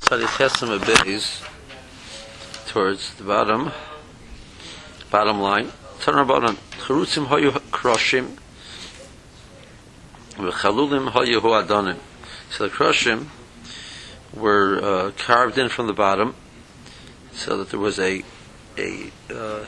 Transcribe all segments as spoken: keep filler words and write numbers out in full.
Chalichesem Abeis towards the bottom, bottom line. Tanrabanan Charutzim Hayu Kroshim V'Chalulim Hayu Hu Adonim. So the Kroshim were uh, carved in from the bottom, so that there was a a uh,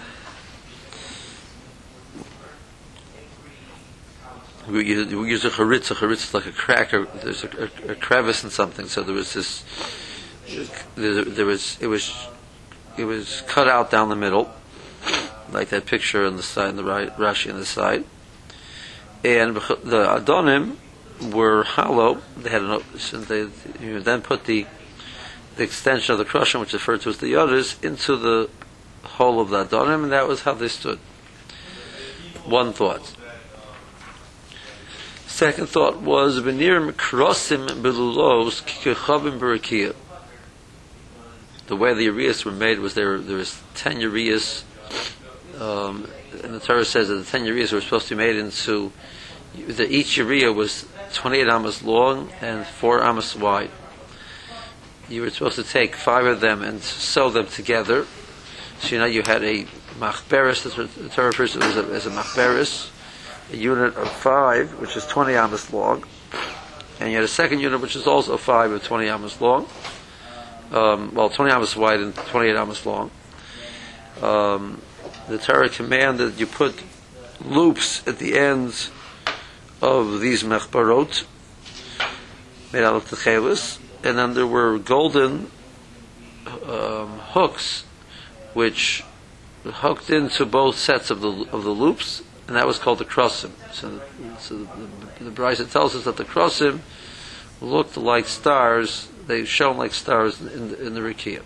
we use, we use a charitz. A charitz is like a crack, or there's a, a, a crevice in something. So there was this. There, there was it was it was cut out down the middle, like that picture on the side, on the right, Rashi on the side, and the Adonim were hollow. They had an so they you then put the the extension of the Kroshim, which is referred to as the Yodas, into the hole of the Adonim, and that was how they stood. One thought. Second thought was Benirim Krosim Belulos Kikachavim Barakia. The way the ureas were made was there there was ten ureas, um, and the Torah says that the ten ureas were supposed to be made into that each urea was twenty-eight amas long and four amas wide. You were supposed to take five of them and sew them together. So you know you had a machberes. The Torah refers to it as a, as a machberes, a unit of five, which is twenty amas long, and you had a second unit which is also five of twenty amas long. Um, well, twenty amas wide and twenty-eight amas long. Um, the Torah commanded you put loops at the ends of these mechbarot made out of techelis, and then there were golden um, hooks which hooked into both sets of the of the loops, and that was called the krosim. So, so the, the Brisa tells us that the krosim looked like stars. They shone like stars in the, in the Rikiya.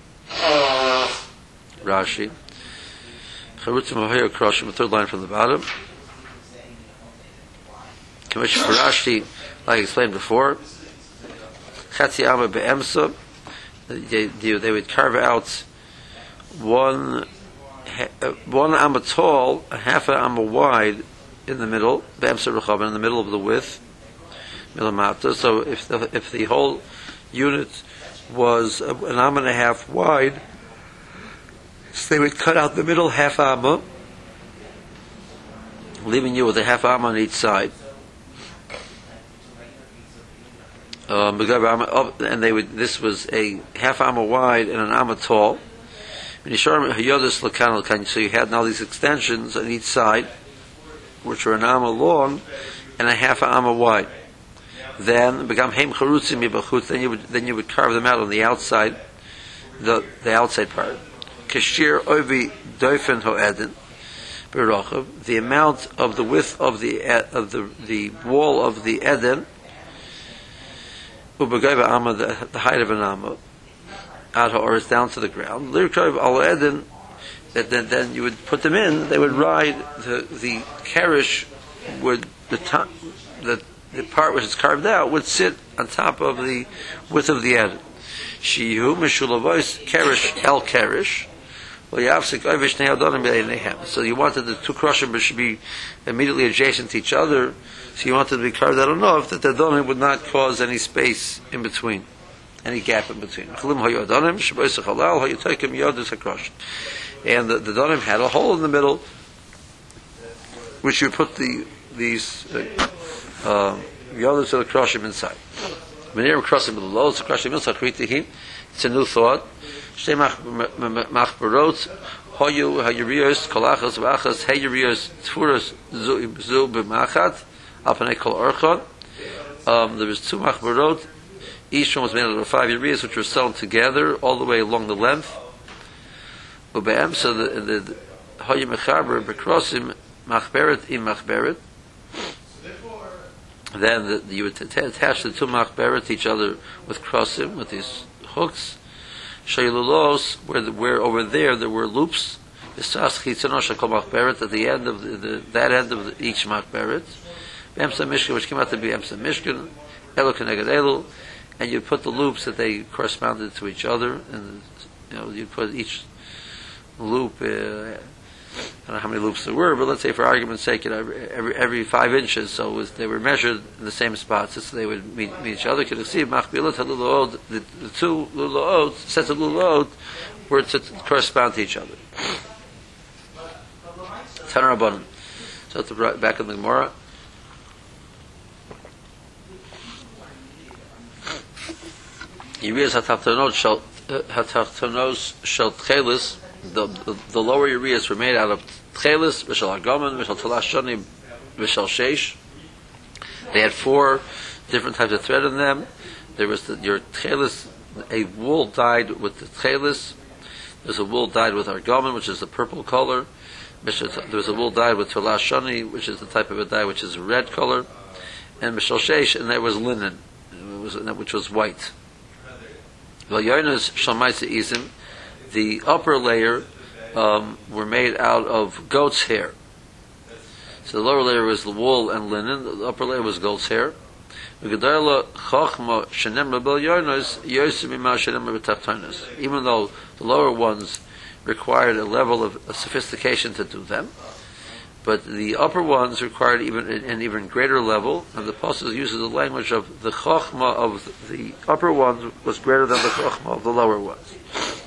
Rashi. Charutzim Hayu Kroshim, the third line from the bottom. Commission for Rashi, like I explained before, Chatzi Amma Be'emsa, they, they would carve out one one amma tall, a half an amma wide in the middle, Be'emsa Rechavan, in the middle of the width, Milamata. So if the, if the whole unit was an amma and a half wide, so they would cut out the middle half amma, leaving you with a half amma on each side. Um, and they would. This was a half amma wide and an amma tall. So you had now these extensions on each side, which were an amma long and a half amma wide. Then become heim charutzim yibachutz. Then you would then you would carve them out on the outside, the the outside part. Kashir ovi doifen ho'edin b'rochav. The amount of the width of the of the the wall of the eden. Ubagayva amma, the, the height of an amma, out or is down to the ground. Lirkov al eden. That then then you would put them in. They would ride the the kerish would the top the the part which is carved out would sit on top of the width of the eden. Shihu mishulavos kerish el kerish. So you wanted the two kroshim should be immediately adjacent to each other. So you wanted to be carved out enough that the donim would not cause any space in between, any gap in between. And the, the donim had a hole in the middle, which you put the these uh, yodas of the kroshim inside. It's a new thought. Shtei machbarot hoyu hayuriyos kolachas v'achas hayuriyos tfuras zu b'machat alpanei kol orchon. Um, there was two machbarot. Each one was made out of five uriyos, which were sewn together all the way along the length. Ube'em, so the the hoyu mechaber b'krosim machberet im machberet. Then the, you would t- attach the two machberet to each other with krosim, with these hooks. Shaylulos, where the, where over there there were loops. At the end of the, the, that end of the, each machberet, Emsa Mishkan, which came out to be Emsa Mishkan, Elo Keneged Elo, and you put the loops that they corresponded to each other, and you know you put each loop uh, I don't know how many loops there were, but let's say for argument's sake, you know, every every five inches, so it was, they were measured in the same spots, so they would meet, meet each other. Could see machbilat haluluot, the the two luluot sets of luluot were to correspond to each other. Tanar Rabbanan. So at the back of the Gemara. Yiriyas hatachtonos shel hatachtonos shel tchelis. The, the the lower Yiriyas were made out of tchelis, v'shel agaman, v'shel talash shani, v'shel sheish. They had four different types of thread in them. There was the, your tchelis, a wool dyed with the tchelis. There's a wool dyed with argaman, which is the purple color. There was a wool dyed with talash shani, which is the type of a dye which is a red color, and v'shel sheish, and there was linen, which was white. The upper layer um, were made out of goat's hair. So the lower layer was the wool and linen. The upper layer was goat's hair. Even though the lower ones required a level of sophistication to do them, but the upper ones required even an even greater level, and the Apostle uses the language of the chokhmah of the upper ones was greater than the chokhmah of the lower ones.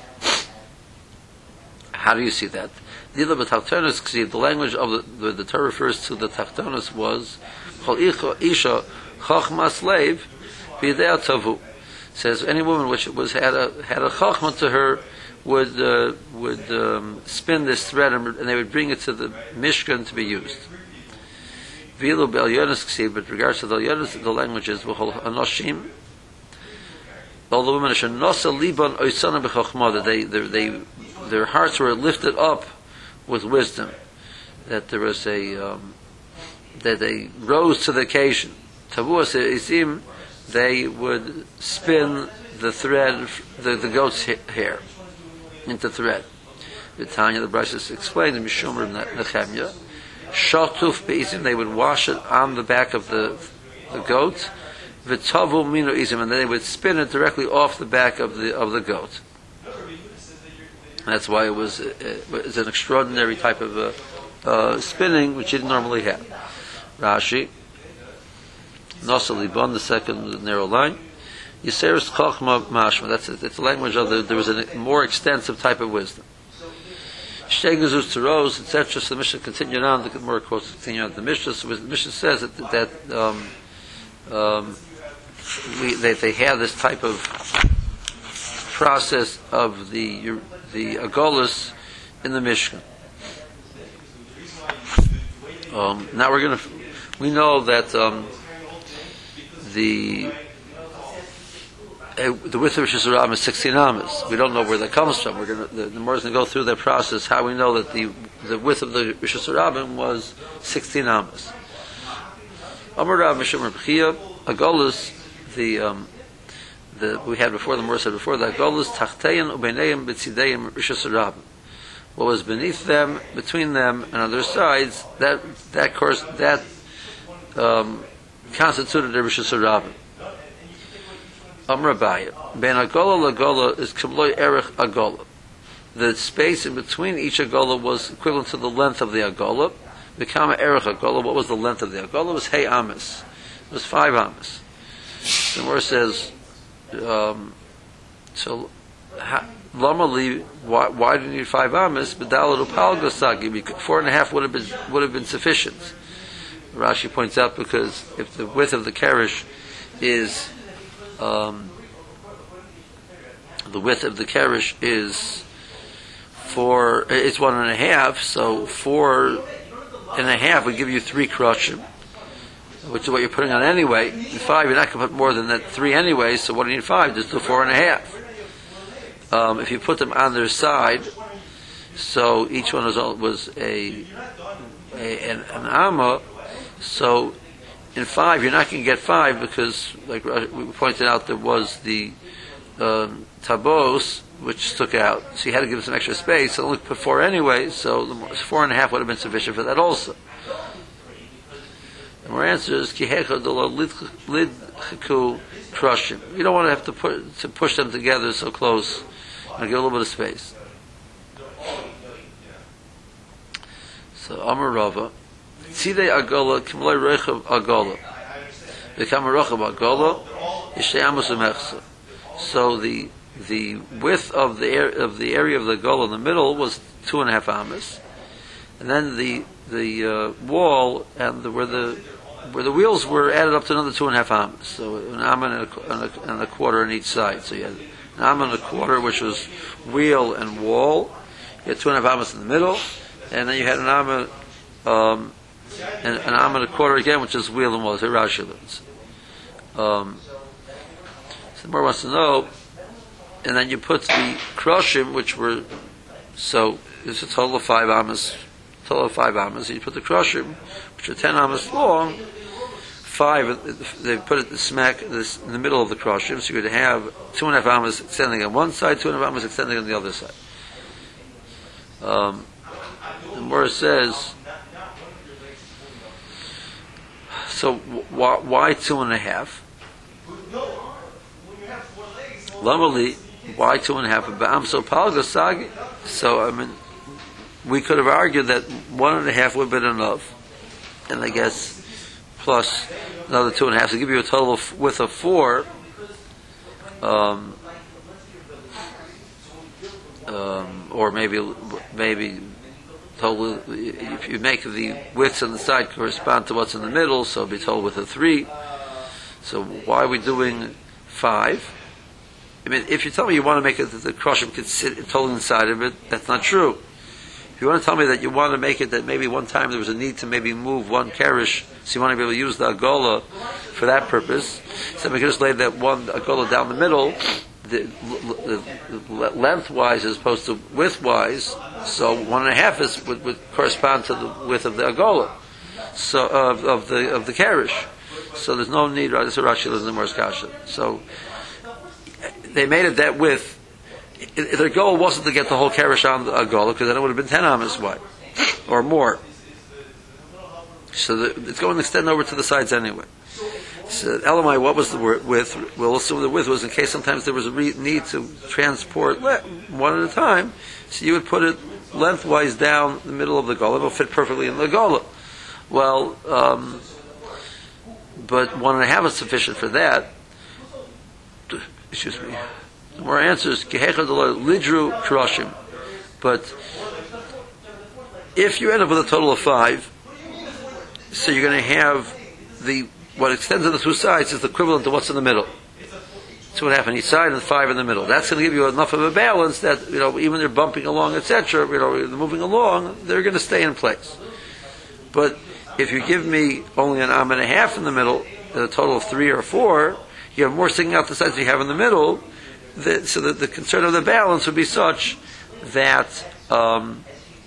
How do you see that? The language of the, the, the Torah refers to the tachtonos was Chol isha chokhmah slave b'yedei tavu. Says any woman which was had a had a chokhmah to her would uh, would um, spin this thread, and, and they would bring it to the Mishkan to be used. Vilu b'elyonis ksiv, but regards to the elyonis, the language is v'chol anoshim. All the women should nosa liban oisana b'chokhmah, that they they their hearts were lifted up with wisdom, that there was a um, that they rose to the occasion. Tavuas isim, they would spin the thread, the, the goat's hair, into thread. The Tanya, the Brashas explained in Mishumer Nechemya, Shatuf be'izim, they would wash it on the back of the the goat, V'tavu minu izim, and then they would spin it directly off the back of the of the goat. That's why it was it was an extraordinary type of uh, uh, spinning which you didn't normally have. Rashi, Nasa Liban, the second narrow line. Yiseris Chochma Mashma. That's it. It's the language of the, there was a more extensive type of wisdom. Shtegazus to rose, et cetera. So the Mishnah continued on. The more quotes continue on. The Mishnah, so the Mishnah says that that um, um, we, they, they have this type of process of the the agolus in the Mishkan. Um, now we're going to. We know that um, the uh, the width of Rosh Hashanah is sixteen amas. We don't know where that comes from. We're going to, the, the Gemara is going to go through that process. How we know that the the width of the Rosh Hashanah was sixteen amas. Amar Rav Mishumer B'chia agolus, the um, the we had before the Gemara said before that agolus tachtein ubeneim b'tzideim Rosh Hashanah. What was beneath them, between them, and on their sides, that that course that um, constituted the Rosh Hashanah. Amar Abaye, ben agola lagola is kimloi erech agola. The space in between each agola was equivalent to the length of the agola. The kama erech agola. What was the length of the agola? It was hey amas. It was five amas. The Gemara says, um, so. Ha, Why, why do you need five amas? Four and a half would have been would have been sufficient. Rashi points out because if the width of the kerish is um, the width of the kerish is four, it's one and a half. So four and a half would give you three krushim, which is what you're putting on anyway. In five, you're not going to put more than that three anyway. So what do you need five? Just do four and a half. Um, if you put them on their side, so each one was was a, a an, an amma. So in five, you're not going to get five because, like we pointed out, there was the um, tabos which took out. So you had to give them some extra space. So only put four anyway. So the more, four and a half would have been sufficient for that also. And our answer is kihecha delo lidchiku crushim. You don't want to have to put to push them together so close. And give a little bit of space. So Amar Rava, Tzidei Agola Kimloi Rechav Agola, V'kam Rechav Agola Yishtei Amos Umechsa. So the the width of the air, of the area of the Agola in the middle was two and a half amos, and then the the uh, wall and the, where the where the wheels were added up to another two and a half amos. So an amma and a, and a, and a quarter on each side. So you had an amma and a quarter, which was wheel and wall. You had two and a half amos in the middle, and then you had an amma um, and an amma and a quarter again, which is wheel and wall. So Rashi learns. Um, so the more wants to know, and then you put the kroshim, which were so it's a total of five amas. Total of five amas. You put the kroshim, which are ten amas long. Five, they put it the smack this, in the middle of the kroshim, so you could have two and a half amas extending on one side, two and a half amas extending on the other side. Um, the Gemara says, so why, why two and a half? Lamali, why two and a half? So palgasag. So I mean, we could have argued that one and a half would have been enough, and I guess plus another two and a half to give you a total of, width of four. Um, um, or maybe maybe total. If you make the widths on the side correspond to what's in the middle, so it'll be total width of three. So why are we doing five? I mean, if you tell me you want to make it that the kroshim could sit totally inside of it, that's not true. If you want to tell me that you want to make it that maybe one time there was a need to maybe move one kerish, so you want to be able to use the agola for that purpose, so we can just lay that one agola down the middle, the, the, the lengthwise as opposed to widthwise, so one and a half is would, would correspond to the width of the agola, so of, of the of the kerish. So there's no need. Right? This is Rashi in the Mor's Kasha. So they made it that width. Their goal wasn't to get the whole kerish on the agola, because then it would have been ten amas wide or more. So the, it's going to extend over to the sides anyway. So Elamai, what was the width? We'll assume the width was in case sometimes there was a re- need to transport le- one at a time. So you would put it lengthwise down the middle of the gola. It will fit perfectly in the gola. Well, um, but one and a half is sufficient for that. Excuse me. More answers. Lidru kroshim. But if you end up with a total of five, so you're going to have the what extends on the two sides is the equivalent to what's in the middle. Two and a half on each side and five in the middle. That's going to give you enough of a balance that, you know, even they're bumping along, et cetera, you know, they're moving along, they're going to stay in place. But if you give me only an am and a half in the middle, a total of three or four, you have more sticking out the sides than you have in the middle. The, so that the concern of the balance would be such that um,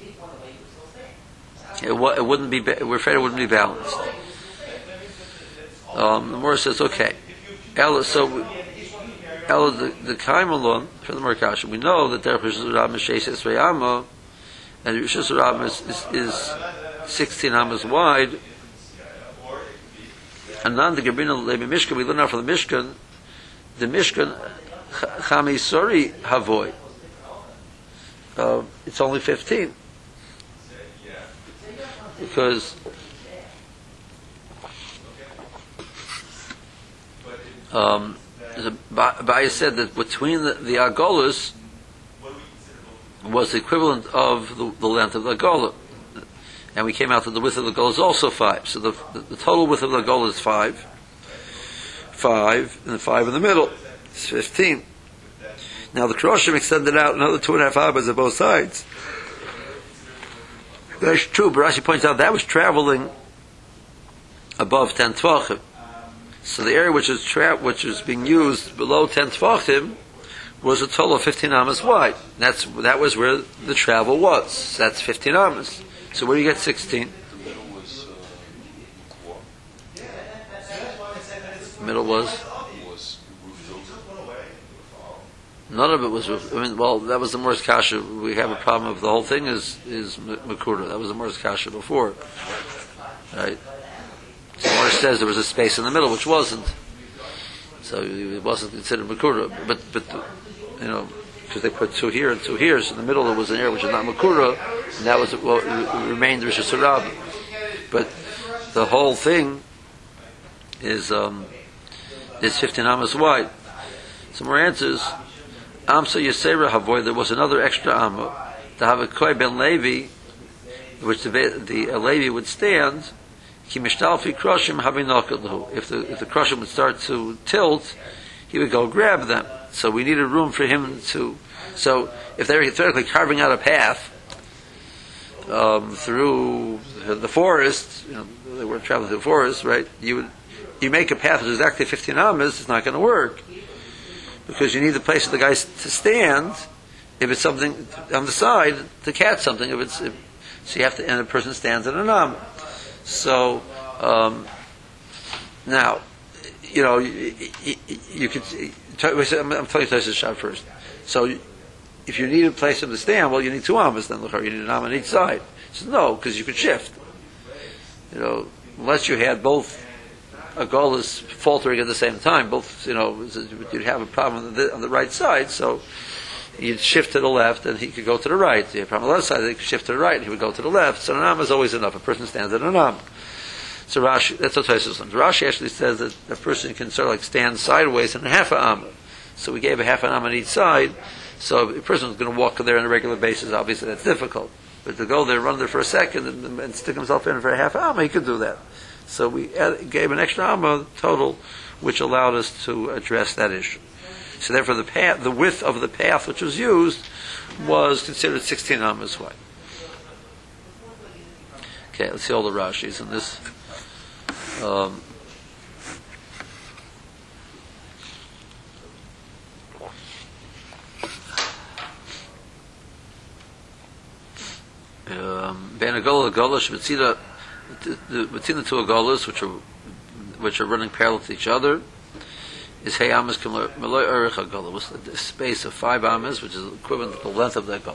it, w- it wouldn't be. Ba- we're afraid it wouldn't be balanced. Um, the Morah says, "Okay, Ella, so Ella the the Kaimalon from the Merkasha. We know that there is Rishus Misheis Esrei and Rishus Rab is, is, is sixteen amas wide. And then the Gebrina Levi Mishkan. We learn out from the Mishkan. The Mishkan." Chamisori Havoy. Uh, it's only fifteen. Because um, Baya said that between the, the Agolas was the equivalent of the, the length of the Agola. And we came out that the width of the Agola is also five. So the, the, the total width of the Agola is five. Five, and five in the middle. It's fifteen. Now the kroshim extended out another two and a half amas on both sides. That's true, but Rashi points out that was traveling above ten tvachim. So the area which is tra- which is being used below ten tvachim was a total of fifteen amas wide. That's that was where the travel was. That's fifteen amas. So where do you get sixteen? The middle was. None of it was. I mean, well, that was the Mor's Kasha. We have a problem of the whole thing is is Makura. That was the Mor's Kasha before, right? So Mor's says there was a space in the middle which wasn't, so it wasn't considered Makura. But but you know, because they put two here and two here. So in the middle there was an area which is not makura, and that was what remained Rosh Hashanah. But the whole thing is um, is fifteen amas wide. Some more answers. Amsa Yisera Havoy. There was another extra amma to have a Koi ben Levi, which the the a Levi would stand. Ki mishtalfi kroshim habinokadlu. If the if the kroshim would start to tilt, he would go grab them. So we needed room for him to. So if they're theoretically carving out a path um, through the forest, you know, they were traveling through the forest, right? You would you make a path which is exactly fifteen amas. It's not going to work because you need the place for the guys to stand. If it's something on the side to catch something, if it's if, so you have to, and a person stands at an amma. So um, now, you know, you, you, you could. I'm, I'm telling you this shot first. So, if you need a place for them to stand, well, you need two amas. Then look, you need an amma on each side. So no, because you could shift. You know, unless you had both agolas faltering at the same time, both, you know, you'd have a problem on the, on the right side. So you'd shift to the left, and he could go to the right. You have a problem on the left side, he could shift to the right, and he would go to the left. So an amma is always enough. A person stands at an amma. So Rashi, that's what Tosfos learns. Rashi actually says that a person can sort of like stand sideways in a half an amma. So we gave a half an amma on each side. So if a person is going to walk there on a regular basis, obviously that's difficult. But to go there, run there for a second, and, and stick himself in for a half amma, he could do that. So we add, gave an extra amma total, which allowed us to address that issue. So therefore, the path, the width of the path which was used, was considered sixteen ammas wide. Okay, let's see all the Rashis in this. Um, Ben Agola Agolish Mitzina, between the two Agolas, which are which are running parallel to each other, is Hey Amas Meloy Erich Agola, was the space of five Amas, which is equivalent to the length of the Agola.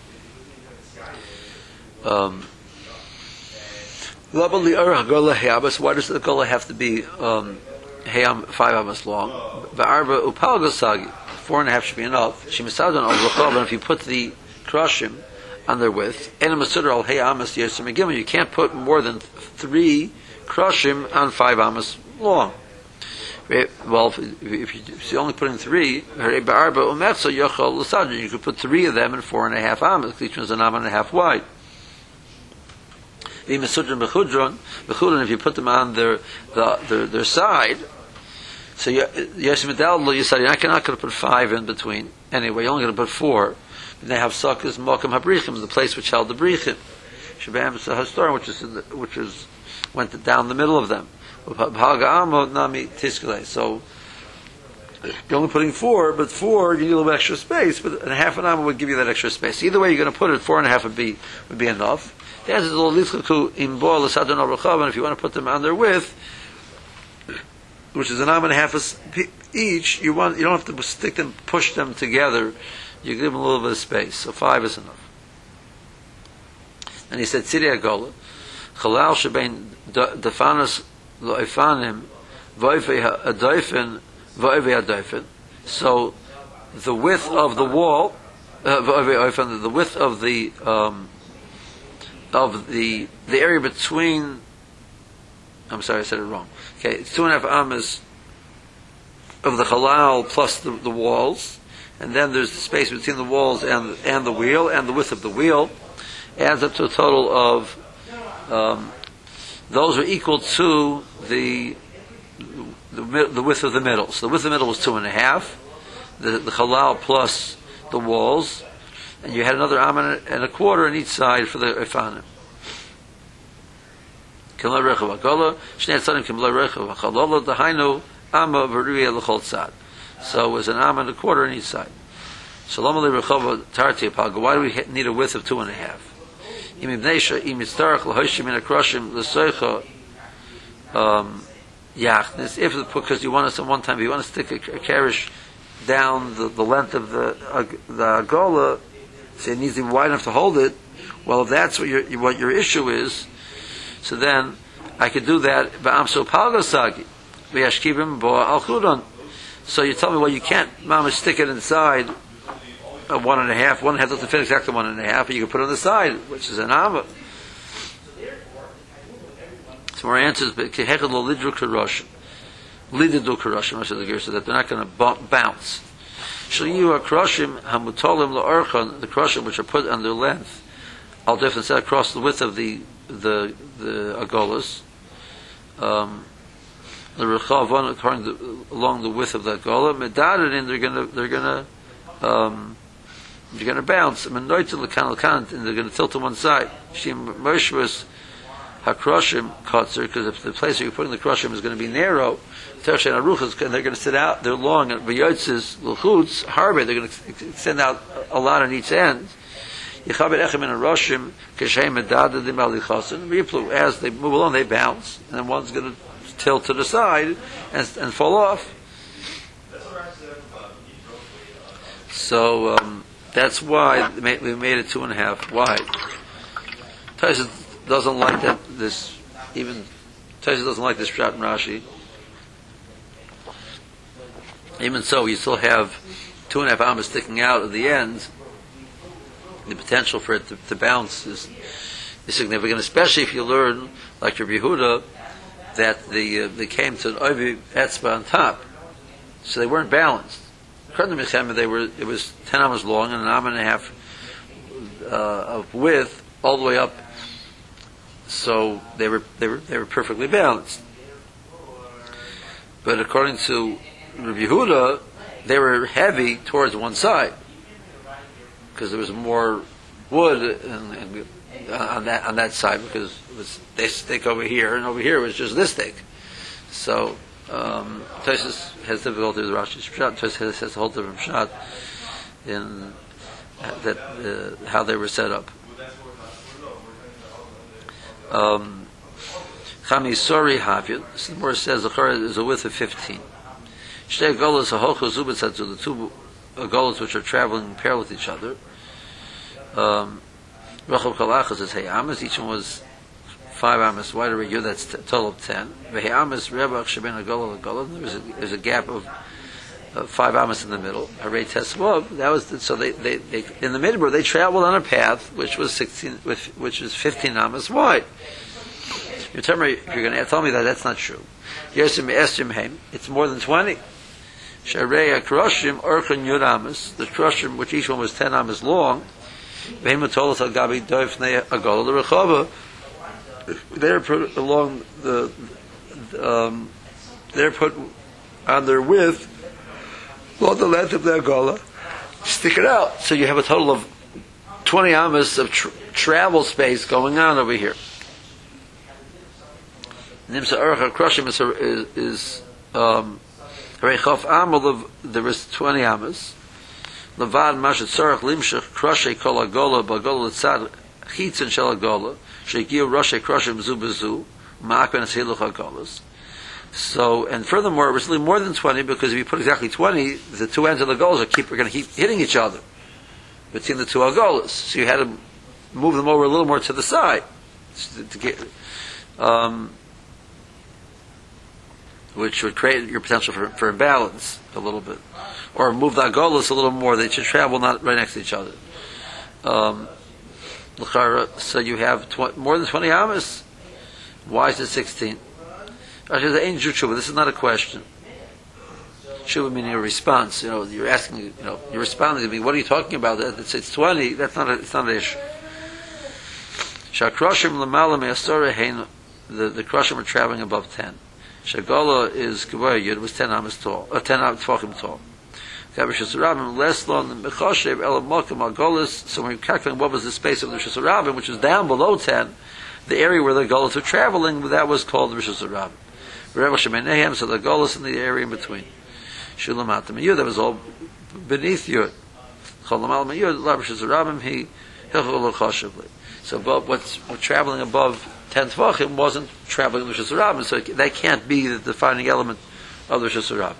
Um, why does the Agola have to be um, five Amas long? Va'arba Upal Gosagi, four and a half should be enough. Shemisadon al Rukov, and if you put the Kroshim on their width, and a Masudar al Hey Amas Yosem Gimel, you can't put more than three Kroshim on five Amas long. Well, if, if, you, if you're only putting three, you could put three of them in four and a half Amas. Each one's an Amma and a half wide. If you put them on their the, their, their side, so you're not going to put five in between. Anyway, you're only going to put four. And they have Sakas Mokum Habrichim, the place which held the Brichim. Shabam Sahastorim, which is in the, which is went down the middle of them. So you're only putting four, but four you need a little extra space, but a half an amma would give you that extra space. Either way, you're going to put it four and a half would be would be enough. The answer is and if you want to put them on their width, which is an amma and a half each, you want you don't have to stick them, push them together. You give them a little bit of space. So five is enough. And he said, Tziri Agola, Chalal Shebein Defanas Lo'ifanim Voivei Adoifin Voivei Adoifin. So the width of the wall, uh, the width of the um, of the the area between. I'm sorry, I said it wrong. Okay, it's two and a half amas of the halal plus the, the walls, and then there's the space between the walls and and the wheel, and the width of the wheel adds up to a total of. Um, those are equal to the, the the width of the middle. So the width of the middle was two and a half. The the halal plus the walls, and you had another amma and a quarter on each side for the ifanim. So it was an amma and a quarter on each side. Why do we need a width of two and a half? Um, if because you want to, at one time, you want to stick a, a kerish down the, the length of the uh, the agola, so it needs to be wide enough to hold it. Well, if that's what your what your issue is, so then I could do that. So you tell me, well, you can't, mama, stick it inside a one and a half. One half doesn't fit exactly one and a half, but you can put it on the side, which is an amma. Some more answers, but kehechad lo lidru karoshim, lididu karoshim, Rashi the so that they're not going to bounce. Shaliyu karoshim hamutolim laorchan, the karoshim which are put on their length, al different set across the width of the the the agolas. Um, the rechavon according to along the width of the agola, medaded in they're going to they're going to um, they're going to bounce. And they're going to tilt to one side. Shim Moshevis Hakroshim Kotzer, because if the place where you're putting the kroshim is going to be narrow, Tershen Aruchas, and they're going to sit out, they're long, and V'yotzes L'chutz, Harbe, they're going to extend out a lot on each end. Yichabed Echem and Aroshim, Keshem Medada Dim Alichasin, Riplu, as they move along, they bounce, and then one's going to tilt to the side and, and fall off. So, um, that's why we made it two and a half wide. Tyson doesn't like that, this, even, Tyson doesn't like this Pshat in Rashi. Even so, you still have two and a half amas sticking out at the end. The potential for it to, to bounce is, is significant, especially if you learn, like Rabbi Yehuda, that the, uh, they came to an Ovi Etzba on top. So they weren't balanced. They were, it was ten amas long and an amma and a half uh, of width all the way up. So they were they were they were perfectly balanced. But according to Rabbi Yehuda, they were heavy towards one side because there was more wood and, and, on that on that side, because it was this thick over here and over here it was just this thick. So um, Tosfos has difficulty with Rashi's Pshat. Tosfos has, has a whole different Pshat in that uh, how they were set up. Um, Chamisori Havit, the more says the Chorah is a width of fifteen. Shtei golas hahochos ubetzatzu, the two golas which are traveling parallel with each other. Um, Rachel Kalachas is hey amas, each one was five amas wide over here, that's a total of ten. Vehe amas rebach sheben a gola gola, there's a there's a gap of uh, five amas in the middle. Harei tesvav, that was the, so they, they, they in the midbar they traveled on a path which was sixteen, which, which was fifteen amas wide. You're telling me, if you're going to tell me that that's not true. Yosim estim heim, it's more than twenty. Sharei akroshim orchan yud amas, the kroshim which each one was ten amas long. Vehem atolos al gabi doifnei agola l'rechava. They're put along the, um, they're put on their width, along the length of their gola, stick it out. So you have a total of twenty amas of tr- travel space going on over here. Nimsa Archa Kroshim is, is, is um, Reichof Amal, there is twenty amas. Levad Mashat Sarach Limshach Kroshe Kol Agola Bagola Tzad Chitzin Shel Agola Shegiu Roshe Kroshim Zu Bezu Ma'akon Hiluch Agolas. So, and furthermore, it was really more than twenty, because if you put exactly twenty, the two ends of the goals are keep are going to keep hitting each other between the two agolas. So you had to move them over a little more to the side to, to get, um, which would create your potential for, for imbalance a little bit, or move the agolas a little more. They should travel not right next to each other. Um, so you have tw- more than twenty amas. Why is it sixteen? This is not a question. Shuva meaning a response. You know, you're asking. You know, you're responding to me. What are you talking about? It's, it's twenty. That's not. A, it's not an issue. Shakroshim l'malam me'asora hein. The the kroshim are traveling above ten. Shagola is Gavoya Yud, was ten amas tall, uh, ten tvachim tall. Gavishas Rabim less long than Mechoshev Elamokim Agolis. So when you calculate what was the space of the Rishus Rabim, which was down below ten, the area where the Golas were traveling, that was called the Rishus Rabim. Reva Shemenehem, so the Golas in the area in between. Shulamatim Yud, that was all beneath Yud. Cholamal Yud, Rishus Rabim, he Hilchol Choshevli. So above, what's, what's traveling above ten tvachim wasn't traveling the Rishus Rabim, so that can't be the defining element of the Rishus Rabim.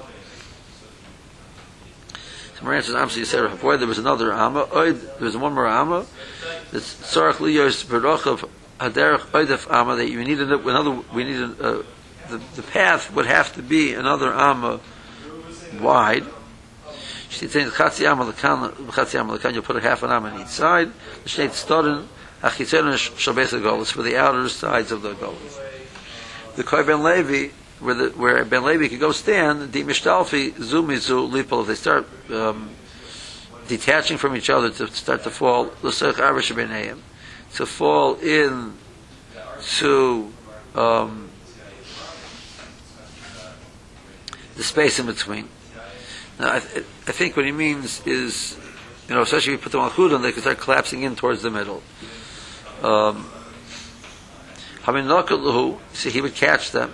So Maran says, "Amsi Yisera Hapoy." There was another Amma. There was one more Amma. It's Tzarach Liyos Berochav Haderech Oidef Amma. That you needed another. We needed uh, the the path would have to be another Amma wide. She says chatzi am lekan, chatzi am lekan. You put a half an am on each side. The shnei tzorin achitzon shabes golos for the outer sides of the golos. The Koy Ben Levi, where the where Ben Levi could go stand, the mishtalfi zumizu lipol. If they start um, detaching from each other to start to fall, l'sech arish b'neiim, to fall in to um, the space in between. Now, I, th- I think what he means is, you know, especially if you put them on chudon, they can start collapsing in towards the middle. Um, see, he would catch them.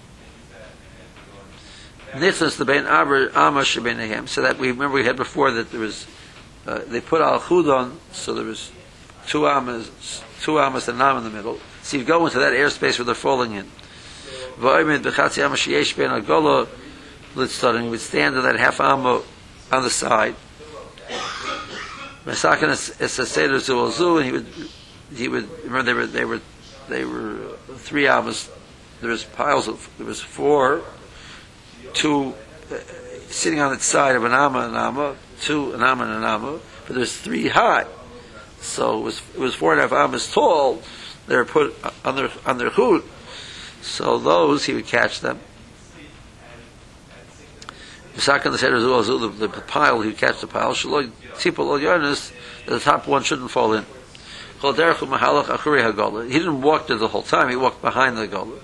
Nitznas the bein aber amash beinahim. So that we remember we had before that there was uh, they put al chudon, so there was two amas, two amas and nam in the middle. So you go into that airspace where they're falling in. V'oimid b'chatzi amash yesh bein agola. And he would stand in that half amma on the side. Masakin is a seder zuazu, and he would he would remember they were they were they were three ammas. There was piles of there was four, two uh, sitting on its side of an amma and an amma, two an amma and an amma, but there's three high. So it was it was four and a half ammas tall. They were put on their on their chut. So those he would catch them. The, the, the pile, he would catch the pile. The top one shouldn't fall in. He didn't walk there the whole time, he walked behind the gola.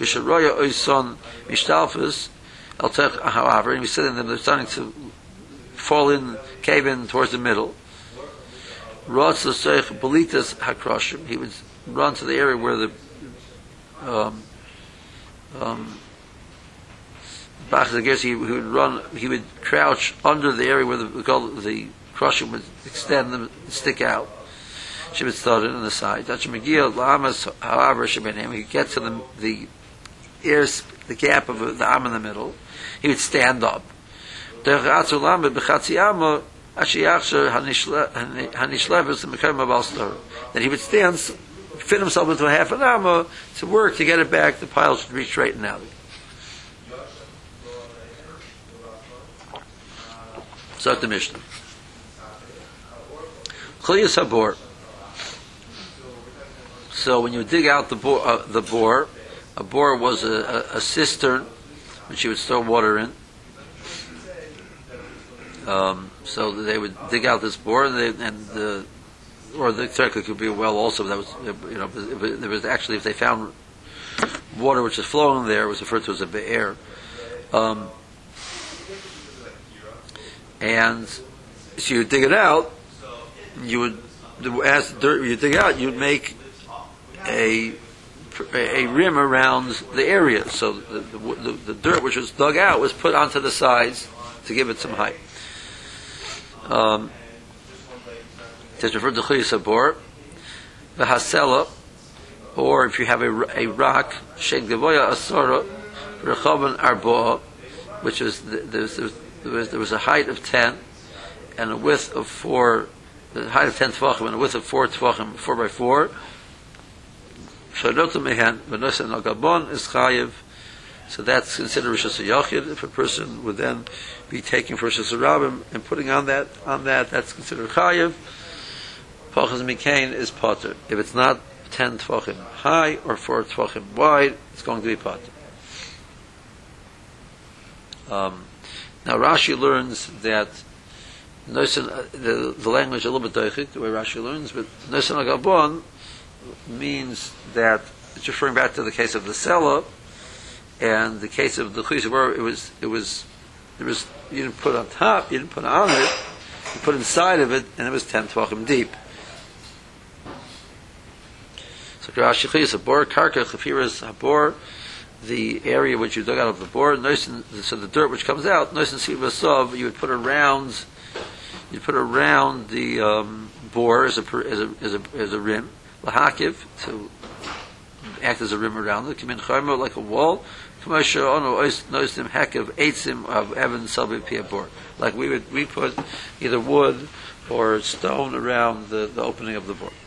However, and we said them, they're starting to fall in, cave in towards the middle. He would run to the area where the um, um, he would run. He would crouch under the area where the the crushing would extend and stick out. She would start it on the side. However, he would get to the the ears, the gap of the arm in the middle. He would stand up. Then he would stand, fit himself into a half an arm to work to get it back. The pile should be straightened out. Start the Mishnah. Chliyas habor. So when you dig out the bore, uh, the bore, a bore was a, a, a cistern which you would store water in. Um, so they would dig out this bore, and, they, and the, or the technically could be a well also. That was, you know, there was actually if they found water which is flowing there, it was referred to as a be'er. Um, And so you dig it out, you would, as the dirt you dig out, you'd make a a rim around the area. So the, the, the dirt which was dug out was put onto the sides to give it some height. Um, it's referred to chiyus habor, the hasela, or if you have a, a rock, shein gavoya asora, rechavan arboa, which is the, there's, there's There was, there was a height of ten and a width of four, the height of ten tvachim and a width of four tvachim, four by four. So that's considered Rishus HaYachid. If a person would then be taking for Rishus HaRabim and putting on that, on that, that's considered Chayiv. Pachas Mikain is Potter. If it's not ten tvachim high or four tvachim wide, it's going to be Potter. Um, Now Rashi learns that Nosen, the, the language a little bit doichik, the way Rashi learns, but Nosen Agabon means that it's referring back to the case of the Sela and the case of the Chiyus where it was it was there was you didn't put on top, you didn't put on it, you put inside of it, and it was ten tvachim deep. So Rashi Chiyus Habor Karka Chafiras Habor, the area which you dug out of the bore, so the dirt which comes out, you would put around, you put around the um, bore as a as a as a, as a rim, lahakiv, to act as a rim around it, like a wall. Like we would we put either wood or stone around the, the opening of the bore.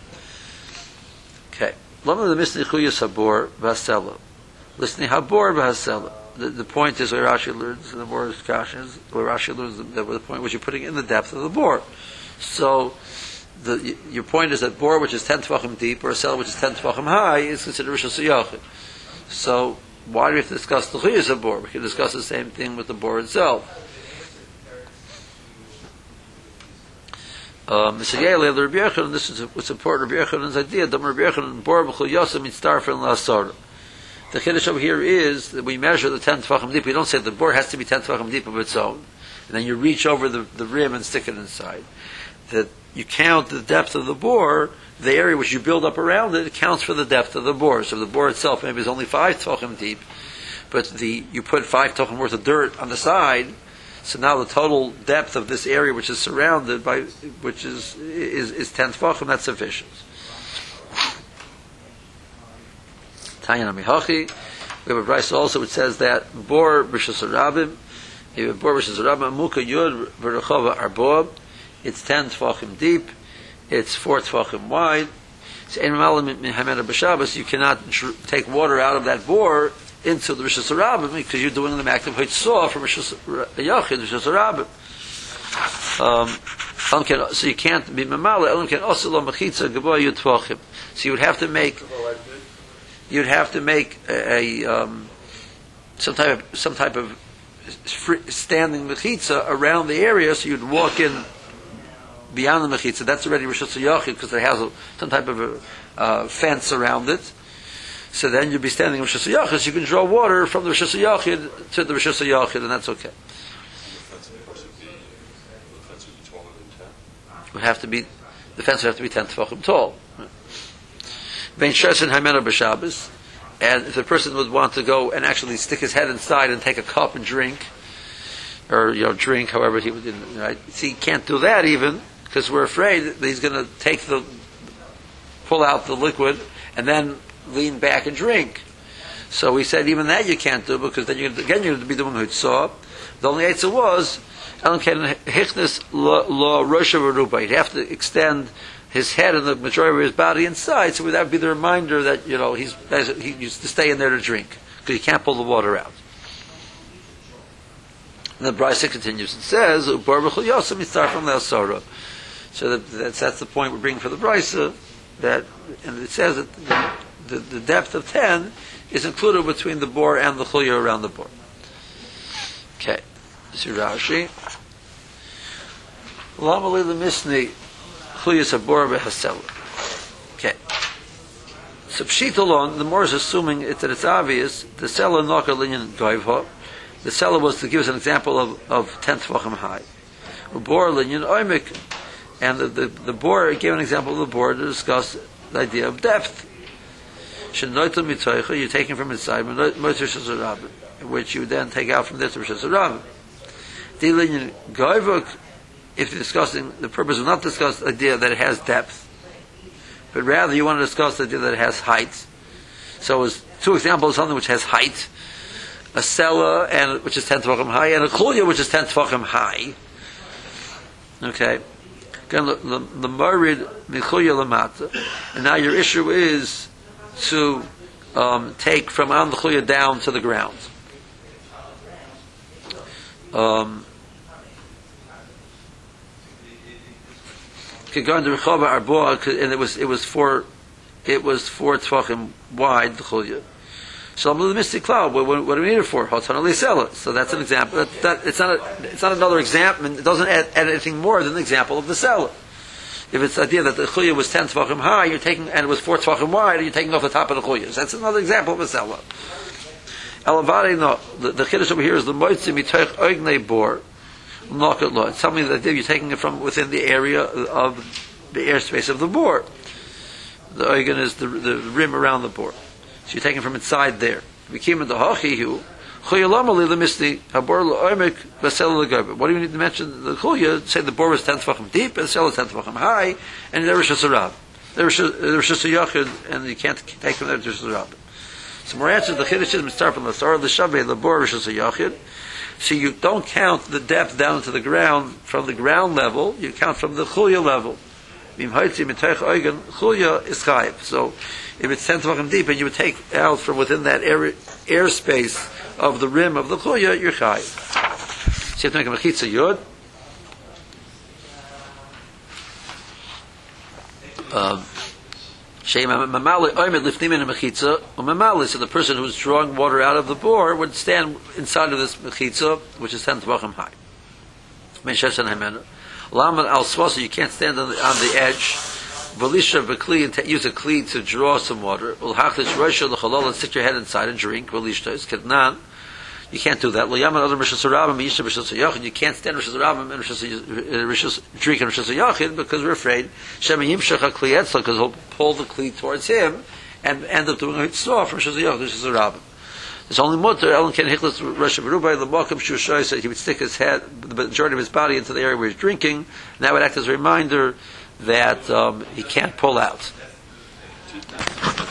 Okay. Lama the misni chuyas habor vasela. Listening habor v'hasela. the, the point is where Rashi learns, and the more discussion is where Rashi learns the, the, the point which you're putting in the depth of the bore. So, the, your point is that bore which is ten tefachim deep, or a cell which is ten tefachim high, is considered Rishus HaYachid. So, why do we have to discuss the Chiyus of bore? We can discuss the same thing with the bore itself. Um, this is what's important. Rabbi Yochanan's idea. The chiddush over here is that we measure the ten tefachim deep. We don't say the bore has to be ten tefachim deep of its own, and then you reach over the, the rim and stick it inside. That you count the depth of the bore, the area which you build up around it, it counts for the depth of the bore. So the bore itself maybe is only five tefachim deep, but the you put five tefachim worth of dirt on the side. So now the total depth of this area, which is surrounded by, which is is, is ten tefachim, that's sufficient. Tayan Amihachi. We have a price also which says that bor b'shus harabim, you have bor b'shus harabim muka yud v'rechava arbob. It's ten tefachim deep. It's four tefachim wide. So in Malam min Hamena b'Shabbos, you cannot tr- take water out of that bore into the Rishus HaRabim because you're doing the act of Hitzah from Rishus HaYachid, Rishus HaRabim. So you can't be Mamala, Elam can also lo mechitza geboy yud tvachim. So you would have to make, you'd have to make a, a um, some type of some type of free, standing mechitza around the area, so you'd walk in beyond the mechitza. That's already Rishus HaYachid because it has a, some type of a uh, fence around it. So then you'd be standing in Rishus HaYachid, so you can draw water from the Rishus HaYachid to the Rishus HaYachid, and that's okay. It would have to be, the fence would have to be ten tefachim tall. Vein Shas and Haimena b'Shabbos, and if the person would want to go and actually stick his head inside and take a cup and drink, or you know drink, however he would, right? See, he can't do that even because we're afraid that he's going to take the, pull out the liquid and then lean back and drink. So we said even that you can't do because then you're, again you're going to be doing Hitzah. The only answer was You'd have to extend his head and the majority of his body inside, so that would be the reminder that you know he's he used to stay in there to drink because he can't pull the water out. And the Brisa continues and says, "So that, that's, that's the point we're bringing for the Brisa, that and it says that the, the, the depth of ten is included between the bore and the chulya around the bore." Okay. Rashi. Lamali lemisni chuyas habor behasela. Okay. So pshit alone, the more is assuming it, that it's obvious. The sela nokar linyan goivha. The sela was to give us an example of of ten tefachim high. Bor linyan oimik, and the the, the bor gave an example of the bor to discuss the idea of depth. Shenoitel mitoicha, you're taking from inside, which you then take out from this to Rishus HaRabim. If you're discussing, the purpose is not to discuss the idea that it has depth, but rather you want to discuss the idea that it has height. So it's two examples of something which has height, a sela, and which is ten tefachim high, and a chulya which is ten tefachim high. Okay, again the marid michulya lamata, and now your issue is to um, take from on the chulya down to the ground. Um, could go into Rechava Arboa, and it was it was four it was four tefachim wide the chulya. So the mystic cloud. What, what do we need it for? So that's an example. That, that, it's not a, it's not another example. It doesn't add, add anything more than the example of the sela. If it's the idea that the chulya was ten tefachim high, you're taking and it was four tefachim wide, and you're taking off the top of the chulya. So that's another example of a sela. Elavare no. The, the chiddush over here is the moitzi mitoich oignei bor. Knock it low. It's something that you're taking it from within the area of the airspace of the bore. The oigen is the, the rim around the bore. So you're taking from inside there. We came into hachihu. What do you need to mention? The chulya say the bore was ten tefachim deep and the cell is ten tefachim high, and there was Rishus HaRabim. There was Rishus HaYachid, and you can't take from there to Rishus HaRabim. So more answers the chiddush is mitzarf from the star the shavei the bor Rishus HaYachid. So you don't count the depth down to the ground from the ground level. You count from the chulya level. Chulya is chayiv. So if it's ten tefachim deep, and you would take out from within that air airspace of the rim of the chuya, you're chayiv. So you have to make a mechitza yud. Um, so the person who's drawing water out of the bore would stand inside of this mechitza, which is ten tefachim high. You can't stand on the, on the edge. Valisha v'kli and use a kli to draw some water. And stick your head inside and drink. You can't do that. You can't stand Rishas Rabim and Rishas drink and Rishas Yachid because we're afraid because he'll pull the kli towards him and end up doing a mitzvah from Rishas Yachid Rishas Rabim. There's only mutter. Ellen can hichlas Rosh Berubai the Malkim Shushay said he would stick his head, the majority of his body, into the area where he's drinking. And that would act as a reminder that um, he can't pull out.